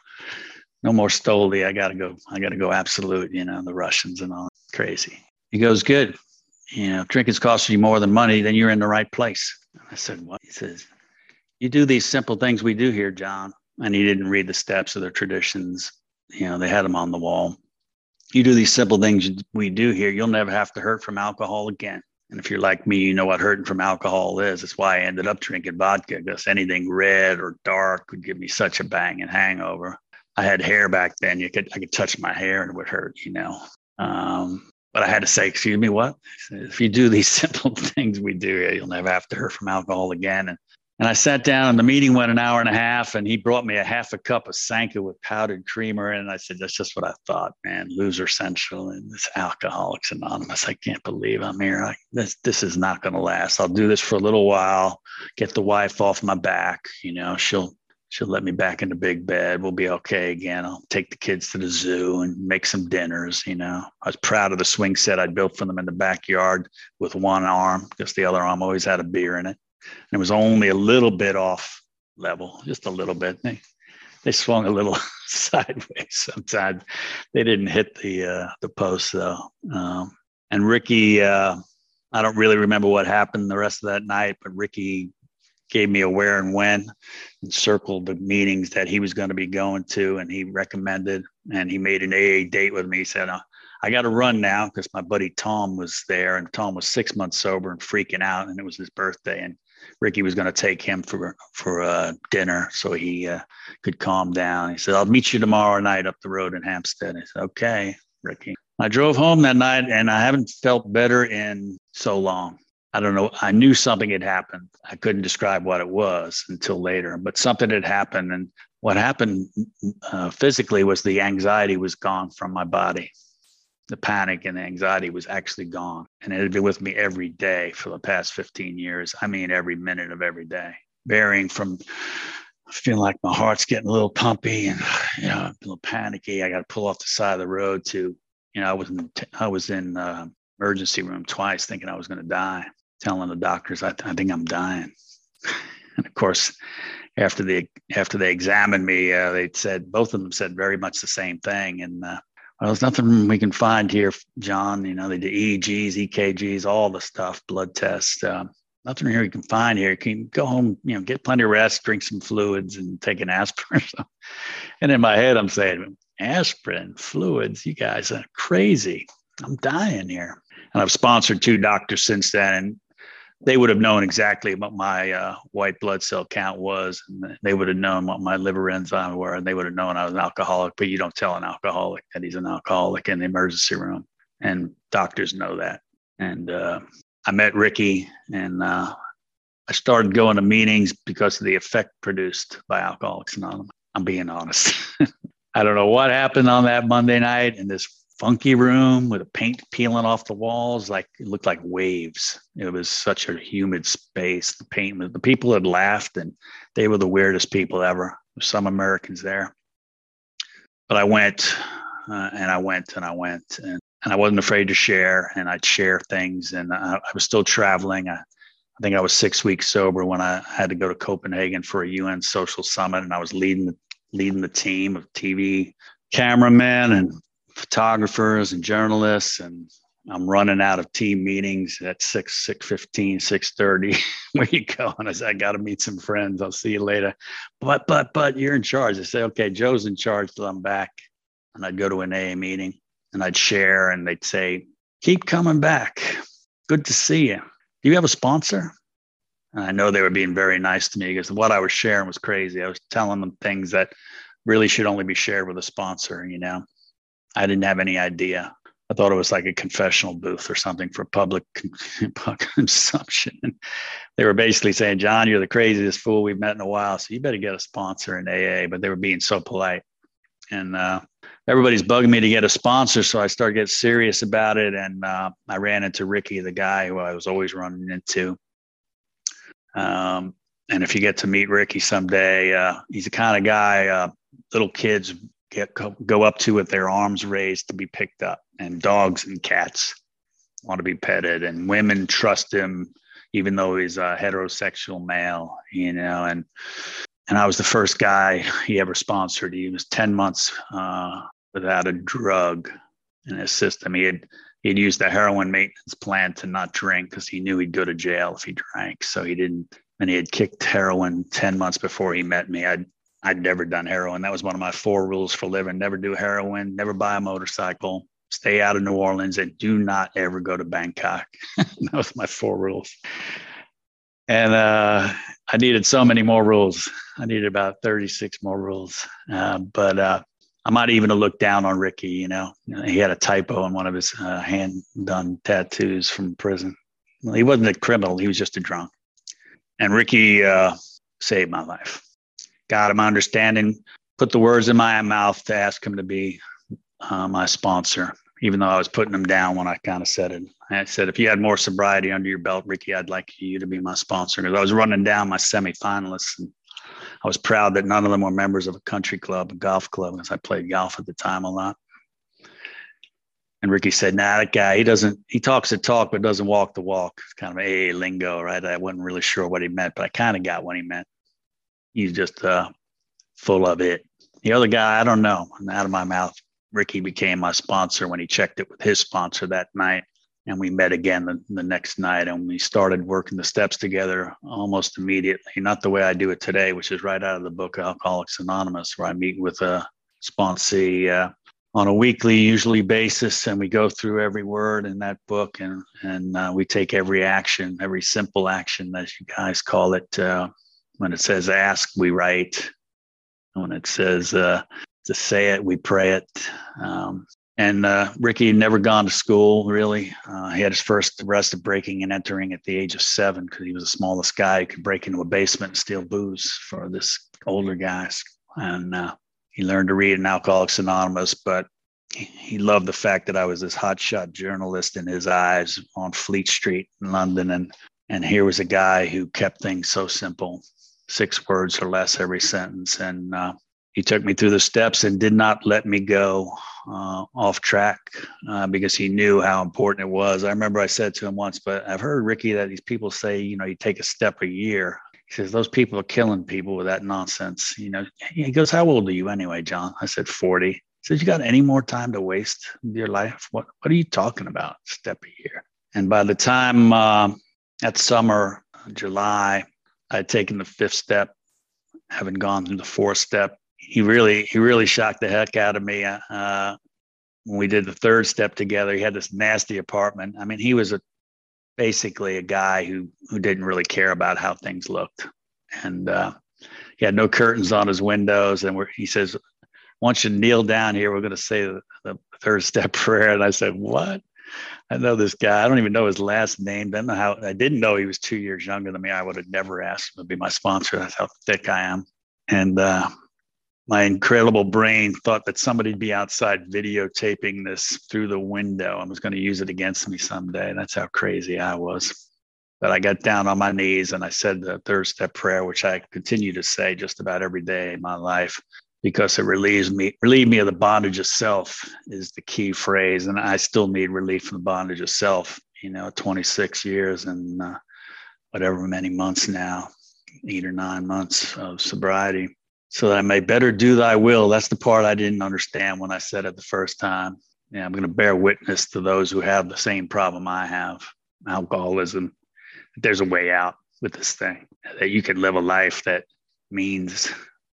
F: no more Stoli. I got to go, I got to go absolute, you know, the Russians and all. Crazy. He goes, good. You know, if drinking's costing you more than money, then you're in the right place. I said, what? He says, you do these simple things we do here, John. And he didn't read the steps of their traditions. You know, they had them on the wall. You do these simple things we do here, you'll never have to hurt from alcohol again. And if you're like me, you know what hurting from alcohol is. That's why I ended up drinking vodka, because anything red or dark would give me such a banging hangover. I had hair back then. You could I could touch my hair and it would hurt, you know. Um, but I had to say, excuse me, what? If you do these simple things we do here, you'll never have to hurt from alcohol again. And And I sat down and the meeting went an hour and a half and he brought me a half a cup of Sanka with powdered creamer. And I said, that's just what I thought, man. Loser Central and this Alcoholics Anonymous. I can't believe I'm here. I, this, this is not going to last. I'll do this for a little while, get the wife off my back. You know, she'll, She'll let me back in the big bed. We'll be okay again. I'll take the kids to the zoo and make some dinners. You know, I was proud of the swing set I built for them in the backyard with one arm, because the other arm always had a beer in it. And it was only a little bit off level, just a little bit. They, they swung a little sideways sometimes. They didn't hit the uh, the post though. Um, and Ricky, uh, I don't really remember what happened the rest of that night, but Ricky gave me a where and when and circled the meetings that he was going to be going to. And he recommended, and he made an A A date with me. He said, uh, I got to run now because my buddy Tom was there, and Tom was six months sober and freaking out, and it was his birthday. And Ricky was going to take him for, for uh, dinner so he uh, could calm down. He said, I'll meet you tomorrow night up the road in Hampstead. I said, okay, Ricky. I drove home that night, and I haven't felt better in so long. I don't know. I knew something had happened. I couldn't describe what it was until later, but something had happened. And what happened uh, physically was the anxiety was gone from my body. The panic and the anxiety was actually gone. And it had been with me every day for the past fifteen years. I mean, every minute of every day, varying from feeling like my heart's getting a little pumpy and, you know, a little panicky. I got to pull off the side of the road to, you know, I was in, I was in uh, emergency room twice thinking I was going to die, telling the doctors, I, I think I'm dying. And of course, after they, after they examined me, uh, they said, both of them said very much the same thing. And, uh, well, there's nothing we can find here, John. You know, they did E E Gs, E K Gs, all the stuff, blood tests. Uh, nothing here you can find here. You can go home, you know, get plenty of rest, drink some fluids, and take an aspirin. And in my head, I'm saying, aspirin, fluids, you guys are crazy. I'm dying here. And I've sponsored two doctors since then, and they would have known exactly what my uh, white blood cell count was, and they would have known what my liver enzymes were, and they would have known I was an alcoholic. But you don't tell an alcoholic that he's an alcoholic in the emergency room, and doctors know that. And uh, I met Ricky, and uh, I started going to meetings because of the effect produced by Alcoholics Anonymous. I'm being honest. I don't know what happened on that Monday night in this funky room with the paint peeling off the walls. Like it looked like waves. It was such a humid space. The paint, the people had laughed, and they were the weirdest people ever. There's some Americans there, but I went uh, and I went and I went and, and I wasn't afraid to share, and I'd share things. And I, I was still traveling. I, I think I was six weeks sober when I had to go to Copenhagen for a U N social summit, and I was leading the, leading the team of T V cameramen and photographers and journalists, and I'm running out of team meetings at six, six fifteen, six thirty. Where you go? And I said, I got to meet some friends. I'll see you later. But, but, but you're in charge. I say, okay, Joe's in charge till I'm back. And I'd go to an A A meeting and I'd share, and they'd say, keep coming back. Good to see you. Do you have a sponsor? And I know they were being very nice to me because what I was sharing was crazy. I was telling them things that really should only be shared with a sponsor, you know. I didn't have any idea. I thought it was like a confessional booth or something for public consumption. And they were basically saying, John, you're the craziest fool we've met in a while, so you better get a sponsor in A A. But they were being so polite. And uh, everybody's bugging me to get a sponsor, so I started getting serious about it. And uh, I ran into Ricky, the guy who I was always running into. Um, and if you get to meet Ricky someday, uh, he's the kind of guy uh, little kids Get, go up to with their arms raised to be picked up, and dogs and cats want to be petted, and women trust him even though he's a heterosexual male, you know. And and I was the first guy he ever sponsored. He was ten months uh, without a drug in his system. He had he'd used a heroin maintenance plan to not drink because he knew he'd go to jail if he drank, so he didn't. And he had kicked heroin ten months before he met me. I'd I'd never done heroin. That was one of my four rules for living. Never do heroin, never buy a motorcycle, stay out of New Orleans, and do not ever go to Bangkok. That was my four rules. And uh, I needed so many more rules. I needed about thirty-six more rules. Uh, but uh, I might even have looked down on Ricky, you know. He had a typo on one of his uh, hand-done tattoos from prison. Well, he wasn't a criminal. He was just a drunk. And Ricky uh, saved my life. Got him understanding, put the words in my mouth to ask him to be uh, my sponsor, even though I was putting him down when I kind of said it. I said, if you had more sobriety under your belt, Ricky, I'd like you to be my sponsor. Because I was running down my semifinalists, and I was proud that none of them were members of a country club, a golf club, because I played golf at the time a lot. And Ricky said, nah, that guy, he doesn't, he talks the talk, but doesn't walk the walk. It's kind of A A lingo, right? I wasn't really sure what he meant, but I kind of got what he meant. He's just uh, full of it. The other guy, I don't know, and out of my mouth, Ricky became my sponsor when he checked it with his sponsor that night. And we met again the, the next night, and we started working the steps together almost immediately. Not the way I do it today, which is right out of the book Alcoholics Anonymous, where I meet with a sponsee uh, on a weekly, usually basis, and we go through every word in that book, and and uh, we take every action, every simple action, as you guys call it. Uh, when it says ask, we write. When it says uh, to say it, we pray it. Um, And uh, Ricky had never gone to school, really. Uh, he had his first arrest of breaking and entering at the age of seven because he was the smallest guy who could break into a basement and steal booze for this older guys. And uh, he learned to read in Alcoholics Anonymous, but he, he loved the fact that I was this hotshot journalist in his eyes on Fleet Street in London. And, and here was a guy who kept things so simple, six words or less every sentence. And uh, he took me through the steps and did not let me go uh, off track uh, because he knew how important it was. I remember I said to him once, but I've heard, Ricky, that these people say, you know, you take a step a year. He says, those people are killing people with that nonsense. You know, he goes, how old are you anyway, John? I said, forty. He says, you got any more time to waste with your life? What, what are you talking about? Step a year. And by the time uh, that summer, July, I had taken the fifth step, having gone through the fourth step. He really, he really shocked the heck out of me. Uh, when we did the third step together, he had this nasty apartment. I mean, he was a, basically a guy who, who didn't really care about how things looked. And uh, he had no curtains on his windows. And we're, he says, once you kneel down here, we're going to say the, the third step prayer. And I said, what? I know this guy. I don't even know his last name. Didn't know how, I didn't know he was two years younger than me. I would have never asked him to be my sponsor. That's how thick I am. And, uh, my incredible brain thought that somebody'd be outside videotaping this through the window. I was going to use it against me someday. That's how crazy I was. But I got down on my knees and I said the third step prayer, which I continue to say just about every day in my life, because it relieves me, relieve me of the bondage of self is the key phrase. And I still need relief from the bondage of self, you know, twenty-six years and uh, whatever many months now, eight or nine months of sobriety. So that I may better do thy will. That's the part I didn't understand when I said it the first time. Yeah, I'm going to bear witness to those who have the same problem I have, alcoholism. There's a way out with this thing, that you can live a life that means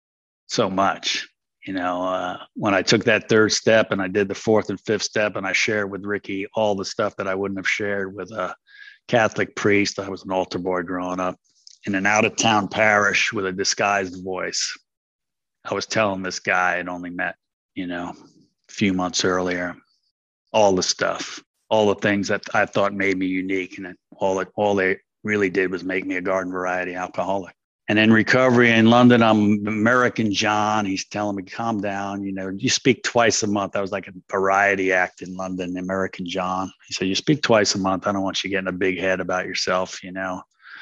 F: so much. You know, uh, when I took that third step and I did the fourth and fifth step and I shared with Ricky all the stuff that I wouldn't have shared with a Catholic priest. I was an altar boy growing up in an out-of-town parish with a disguised voice. I was telling this guy I'd only met, you know, a few months earlier, all the stuff, all the things that I thought made me unique. And all it, all they really did was make me a garden variety alcoholic. And in recovery in London, I'm American John. He's telling me, calm down. You know, you speak twice a month. I was like a variety act in London, American John. He said, you speak twice a month. I don't want you getting a big head about yourself, you know.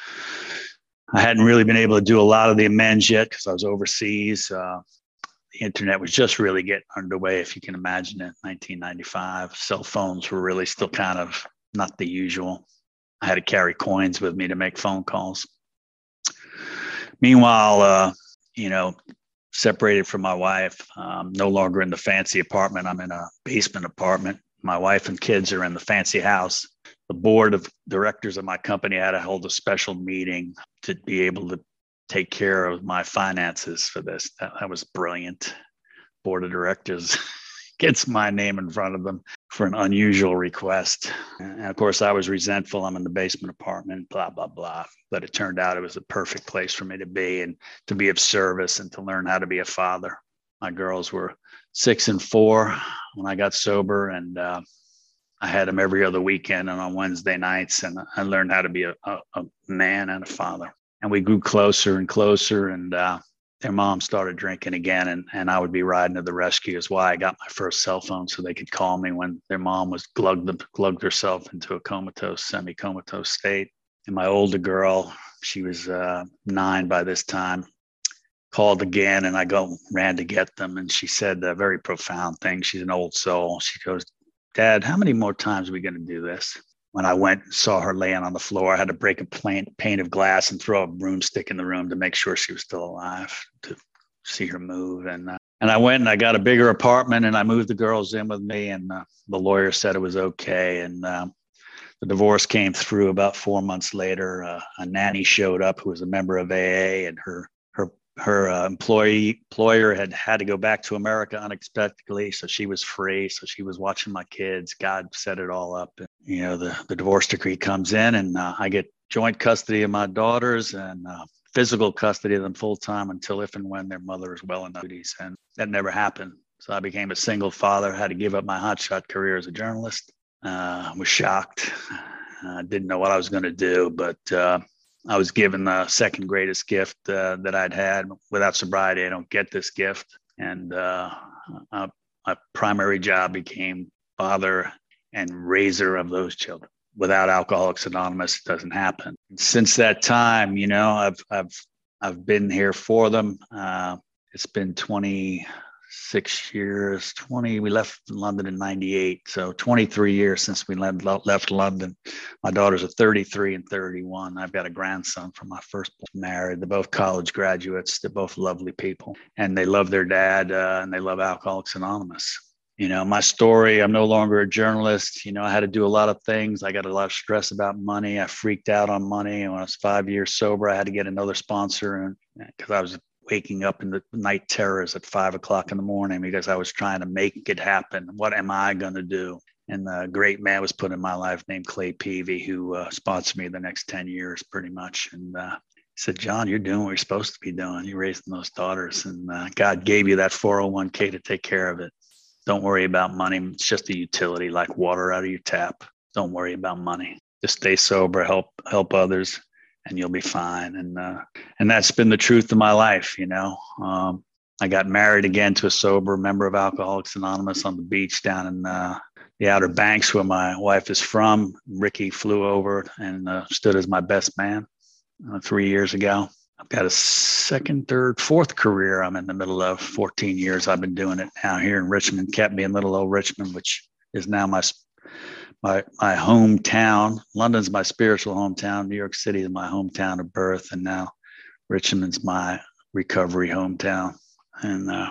F: I hadn't really been able to do a lot of the amends yet because I was overseas. Uh, the internet was just really getting underway, if you can imagine it, nineteen ninety-five. Cell phones were really still kind of not the usual. I had to carry coins with me to make phone calls. Meanwhile, uh, you know, separated from my wife, um, no longer in the fancy apartment. I'm in a basement apartment. My wife and kids are in the fancy house. The board of directors of my company had to hold a special meeting to be able to take care of my finances for this. That, that was brilliant. Board of directors gets my name in front of them for an unusual request. And of course, I was resentful. I'm in the basement apartment, blah, blah, blah. But it turned out it was a perfect place for me to be and to be of service and to learn how to be a father. My girls were six and four when I got sober, and uh, I had them every other weekend and on Wednesday nights, and I learned how to be a, a, a man and a father. And we grew closer and closer, and uh, their mom started drinking again, and, and I would be riding to the rescue. Is why I got my first cell phone, so they could call me when their mom was glugged, glugged herself into a comatose, semi-comatose state. And my older girl, she was uh, nine by this time, called again, and I go ran to get them. And she said a very profound thing. She's an old soul. She goes, "Dad, how many more times are we going to do this?" When I went and saw her laying on the floor, I had to break a pane, pane of glass and throw a broomstick in the room to make sure she was still alive, to see her move. And uh, and I went and I got a bigger apartment, and I moved the girls in with me, and uh, the lawyer said it was okay. And um, the divorce came through about four months later. Uh, a nanny showed up who was a member of A A, and her her her uh, employee employer had had to go back to America unexpectedly, so she was free. So she was watching my kids. God set it all up. And, you know, the the divorce decree comes in, and uh, I get joint custody of my daughters and uh, physical custody of them full time until if and when their mother is well enough. And that never happened. So I became a single father. Had to give up my hotshot career as a journalist. Uh, was shocked. I uh, didn't know what I was going to do, but uh, I was given the second greatest gift uh, that I'd had. Without sobriety, I don't get this gift. And uh, uh, my primary job became father and raiser of those children. Without Alcoholics Anonymous, it doesn't happen. Since that time, you know, I've I've I've been here for them. Uh, it's been twenty-six years. twenty. We left London in ninety-eight, so twenty-three years since we left, left London. My daughters are thirty-three and thirty-one. I've got a grandson from my first married. They're both college graduates. They're both lovely people, and they love their dad, uh, and they love Alcoholics Anonymous. You know, my story, I'm no longer a journalist. You know, I had to do a lot of things. I got a lot of stress about money. I freaked out on money. And when I was five years sober, I had to get another sponsor, and because I was waking up in the night terrors at five o'clock in the morning because I was trying to make it happen. What am I going to do? And a great man was put in my life named Clay Peavy, who uh, sponsored me the next ten years pretty much. And uh, he said, "John, you're doing what you're supposed to be doing. You're raising those daughters, and uh, God gave you that four oh one k to take care of it. Don't worry about money. It's just a utility like water out of your tap. Don't worry about money. Just stay sober, help help others, and you'll be fine." And uh, and that's been the truth of my life, you know. Um, I got married again to a sober member of Alcoholics Anonymous on the beach down in uh, the Outer Banks, where my wife is from. Ricky flew over and uh, stood as my best man uh, three years ago. I've got a second, third, fourth career I'm in the middle of. fourteen years I've been doing it now here in Richmond, kept me in little old Richmond, which is now my my my hometown. London's my spiritual hometown. New York City is my hometown of birth. And now Richmond's my recovery hometown. And uh,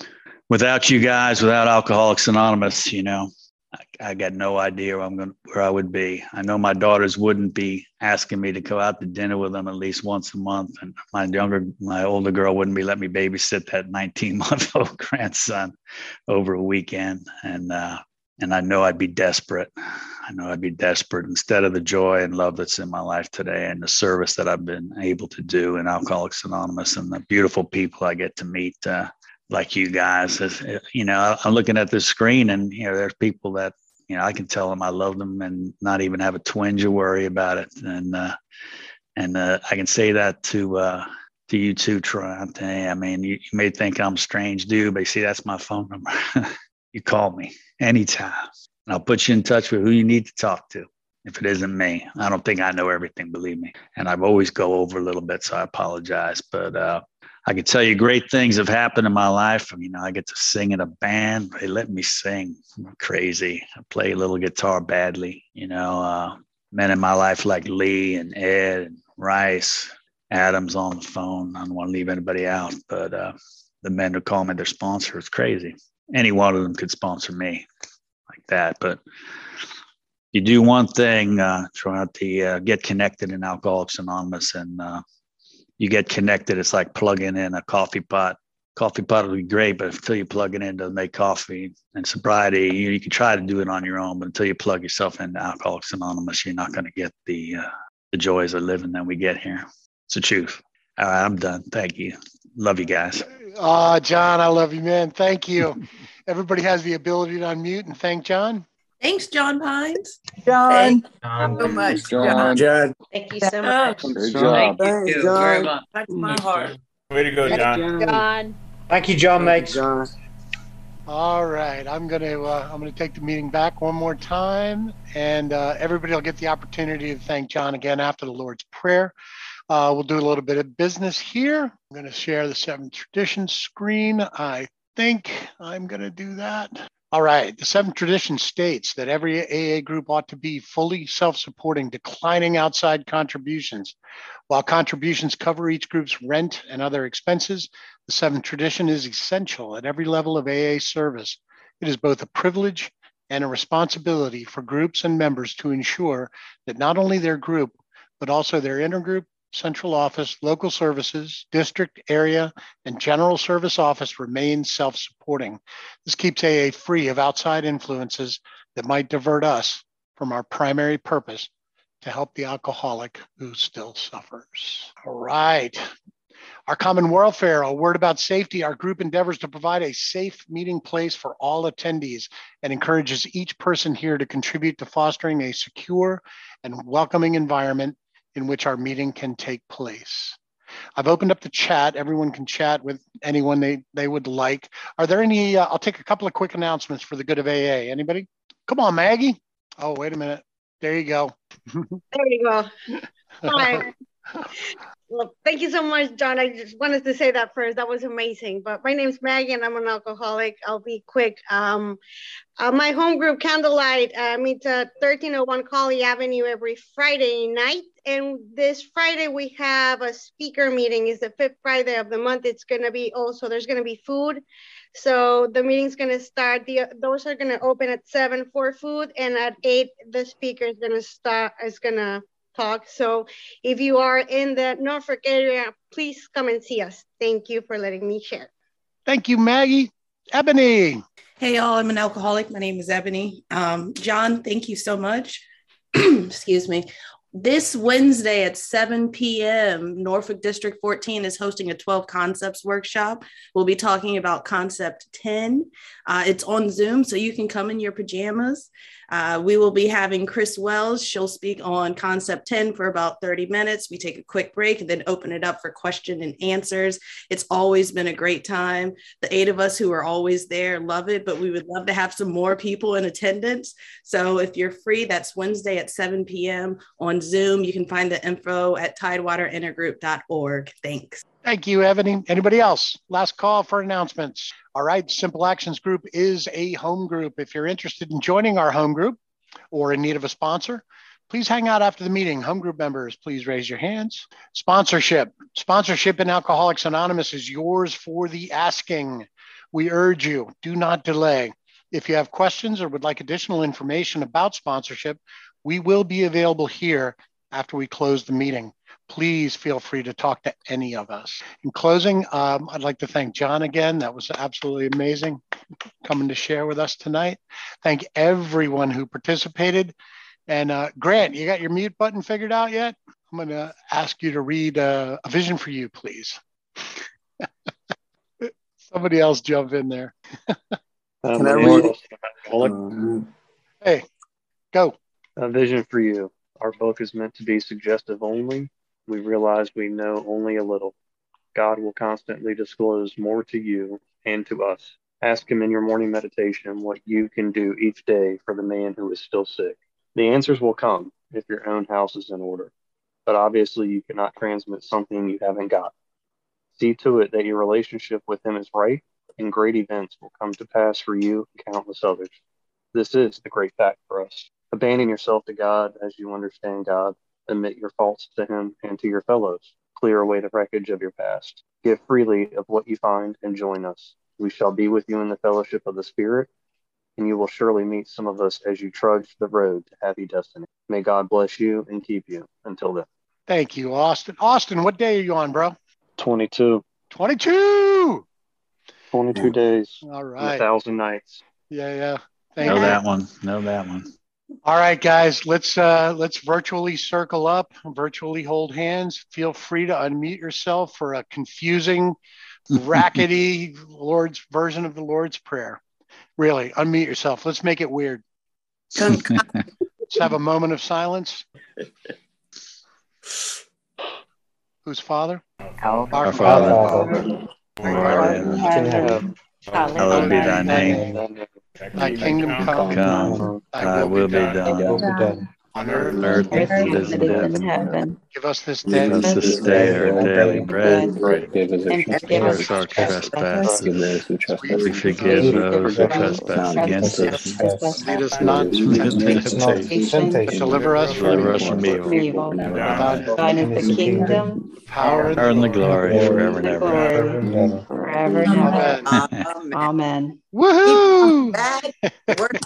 F: without you guys, without Alcoholics Anonymous, you know, I, I got no idea where I'm going, where I would be. I know my daughters wouldn't be asking me to go out to dinner with them at least once a month, and my younger, my older girl wouldn't be letting me babysit that nineteen-month-old grandson over a weekend. And uh, and I know I'd be desperate. I know I'd be desperate instead of the joy and love that's in my life today, and the service that I've been able to do in Alcoholics Anonymous, and the beautiful people I get to meet. Uh, like you guys, you know, I'm looking at this screen, and, you know, there's people that, you know, I can tell them I love them and not even have a twinge of worry about it. And, uh, and, uh, I can say that to, uh, to you too, Troy. I mean, you, you may think I'm a strange dude, but you see, that's my phone number. You call me anytime, and I'll put you in touch with who you need to talk to. If it isn't me, I don't think I know everything, believe me. And I've always go over a little bit, so I apologize. But, uh, I can tell you great things have happened in my life. I mean, I get to sing in a band. They let me sing. I'm crazy. I play a little guitar badly. You know, uh, men in my life like Lee and Ed and Rice, Adams on the phone. I don't want to leave anybody out, but uh, the men who call me their sponsor, it's crazy. Any one of them could sponsor me like that. But you do one thing, uh, try to uh, get connected in Alcoholics Anonymous, and uh, you get connected. It's like plugging in a coffee pot. Coffee pot will be great, but until you plug it in to make coffee. And sobriety, you, you can try to do it on your own, but until you plug yourself into Alcoholics Anonymous, you're not going to get the uh, the joys of living that we get here. It's the truth. All right, I'm done. Thank you. Love you guys.
A: Ah, uh, John, I love you, man. Thank you. Everybody has the ability to unmute and thank John.
B: Thanks, John Pines.
G: John.
B: Thank
G: John.
B: you so much,
G: John.
B: John.
C: John.
D: Thank you so much.
G: Great job.
C: Thank you very much.
B: That's my heart.
H: Way to go, John.
D: John.
G: Thank you, John, mates.
C: John.
A: All right, I'm gonna uh, I'm gonna take the meeting back one more time, and uh, everybody will get the opportunity to thank John again after the Lord's Prayer. Uh, we'll do a little bit of business here. I'm going to share the Seventh Tradition screen. I think I'm going to do that. All right. The Seventh Tradition states that every A A group ought to be fully self-supporting, declining outside contributions. While contributions cover each group's rent and other expenses, the Seventh Tradition is essential at every level of A A service. It is both a privilege and a responsibility for groups and members to ensure that not only their group, but also their intergroup, central office, local services, district, area, and general service office remain self-supporting. This keeps A A free of outside influences that might divert us from our primary purpose to help the alcoholic who still suffers. All right. Our common welfare, a word about safety. Our group endeavors to provide a safe meeting place for all attendees and encourages each person here to contribute to fostering a secure and welcoming environment in which our meeting can take place. I've opened up the chat. Everyone can chat with anyone they, they would like. Are there any, uh, I'll take a couple of quick announcements for the good of A A. Anybody? Come on, Maggie. Oh, wait a minute. There you go.
G: There you go. Hi. Well, thank you so much, John. I just wanted to say that first. That was amazing. But my name's Maggie, and I'm an alcoholic. I'll be quick. Um, uh, my home group, Candlelight, uh, meets at thirteen oh one Colley Avenue every Friday night. And this Friday, we have a speaker meeting. It's the fifth Friday of the month. It's going to be also, there's going to be food. So the meeting's going to start. The Those are going to open at seven for food. And at eight, the speaker is going to start, is going to talk. So if you are in the Norfolk area, please come and see us. Thank you for letting me share.
A: Thank you, Maggie. Ebony.
B: Hey, y'all. I'm an alcoholic. My name is Ebony. Um, John, thank you so much. Excuse me. This Wednesday at seven p.m., Norfolk District fourteen is hosting a twelve Concepts workshop. We'll be talking about Concept ten. Uh, it's on Zoom, so you can come in your pajamas. Uh, we will be having Chris Wells. She'll speak on Concept ten for about thirty minutes. We take a quick break and then open it up for question and answers. It's always been a great time. The eight of us who are always there love it, but we would love to have some more people in attendance. So if you're free, that's Wednesday at seven p.m. on Zoom. You can find the info at tidewater intergroup dot org. Thanks.
A: Thank you, Ebony. Anybody else? Last call for announcements. All right, Simple Actions Group is a home group. If you're interested in joining our home group or in need of a sponsor, please hang out after the meeting. Home group members, please raise your hands. Sponsorship. Sponsorship in Alcoholics Anonymous is yours for the asking. We urge you, do not delay. If you have questions or would like additional information about sponsorship, we will be available here after we close the meeting. Please feel free to talk to any of us. In closing, um, I'd like to thank John again. That was absolutely amazing coming to share with us tonight. Thank everyone who participated. And uh, Grant, you got your mute button figured out yet? I'm going to ask you to read uh, A Vision for You, please. Somebody else jump in there.
H: Uh,
C: Can I
H: my
C: read
H: name
C: it?
H: is Alcoholic.
C: Um,
A: Hey, go.
H: A vision for you. Our book is meant to be suggestive only. We realize we know only a little. God will constantly disclose more to you and to us. Ask him in your morning meditation what you can do each day for the man who is still sick. The answers will come if your own house is in order. But obviously you cannot transmit something you haven't got. See to it that your relationship with him is right, and great events will come to pass for you and countless others. This is the great fact for us. Abandon yourself to God as you understand God. Admit your faults to him and to your fellows. Clear away the wreckage of your past. Give freely of what you find and join us. We shall be with you in the fellowship of the Spirit, and you will surely meet some of us as you trudge the road to happy destiny. May God bless you and keep you until then.
A: Thank you, Austin. Austin, what day are you on, bro?
H: twenty-two.
A: twenty-two.
H: twenty-two days.
A: All
H: And
A: right.
H: a thousand nights.
A: Yeah, yeah. Thank
F: Know
A: you.
F: that one. Know that one.
A: All right, guys, let's uh, let's virtually circle up, virtually hold hands. Feel free to unmute yourself for a confusing, rackety Lord's version of the Lord's Prayer. Really, unmute yourself. Let's make it weird. Let's have a moment of silence. Who's Father?
I: Our
F: Our
A: Father.
F: Father, who art in heaven, hallowed be thy name.
A: Thy kingdom come.
F: Come,
A: Thy
F: thy will be done
I: done
A: on earth,
F: earth
I: earth
F: as it
I: as
F: is
I: it
F: in
I: is in
F: heaven.
I: heaven.
A: give us this
F: Give
A: day
F: us this day our daily bread.
I: Bread, and forgive us
F: Forgive us our trespasses.
A: we
F: We forgive those who trespass against us.
I: trespass
A: lead us not into
F: Lead us
A: temptation,
F: not into temptation,
A: but deliver us from
F: deliver us
A: evil.
F: from evil.
I: evil.
F: Amen.
I: Thine is the kingdom,
A: The power and
F: Power and the glory forever
I: and
F: and
I: the
F: ever.
I: glory, forever and ever.
A: Amen.
I: Amen.
A: Woohoo!
J: Bad. We're